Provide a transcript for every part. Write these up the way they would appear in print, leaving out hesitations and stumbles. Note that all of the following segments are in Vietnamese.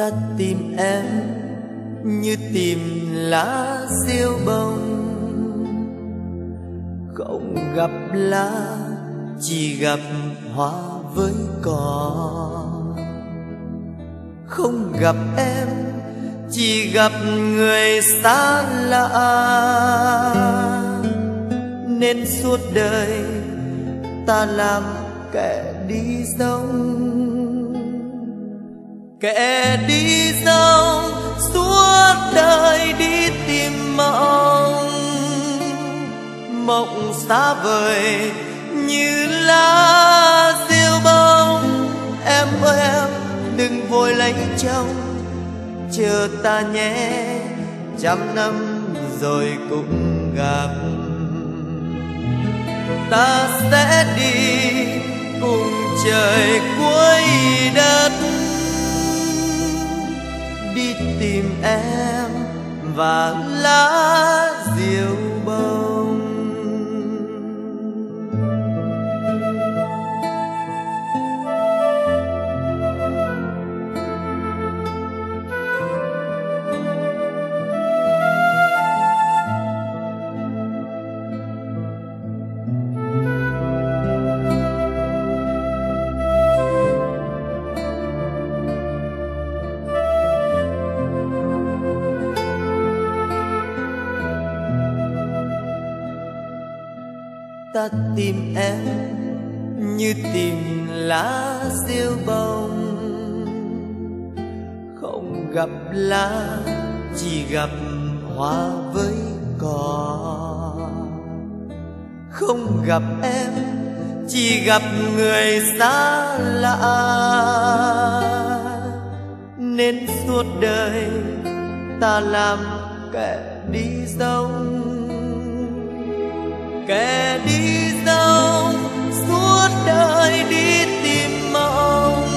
Ta tìm em như tìm lá diêu bông, không gặp lá chỉ gặp hoa với cỏ. Không gặp em chỉ gặp người xa lạ, nên suốt đời ta làm kẻ đi dông. Kẻ đi dông suốt đời đi tìm mộng, mộng xa vời như lá diêu bông. Em ơi em đừng vội lấy chồng, chờ ta nhé, trăm năm rồi cũng gặp. Ta sẽ đi cùng trời cuối đất, đi tìm em và lá diêu bông. Ta tìm em như tìm lá diêu bông, không gặp lá chỉ gặp hoa với cỏ. Không gặp em chỉ gặp người xa lạ, nên suốt đời ta làm kẻ đi dông. Kẻ đi dông suốt đời đi tìm mộng,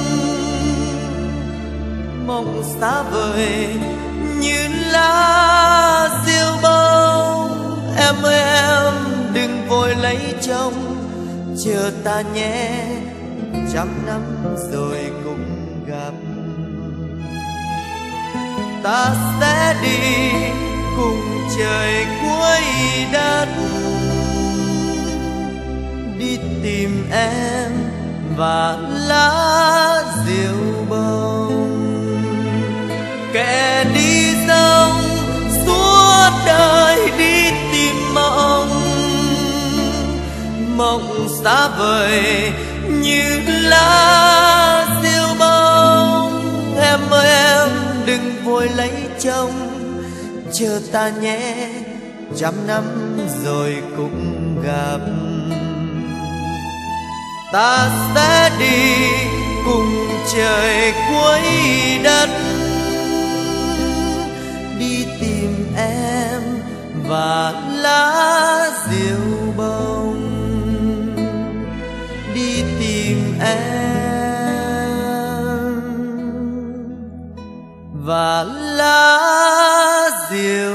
mộng xa vời như lá diêu bông. Em ơi em đừng vội lấy chồng, chờ ta nhé, trăm năm rồi cũng gặp. Ta sẽ đi cùng trời cuối đất, đi tìm em và lá diêu bông. Kẻ đi dông suốt đời đi tìm mộng, mộng xa vời như lá diêu bông. Em ơi em đừng vội lấy chồng, chờ ta nhé, trăm năm rồi cũng gặp. Ta sẽ đi cùng trời cuối đất, đi tìm em và lá diêu bông. Đi tìm em và lá diêu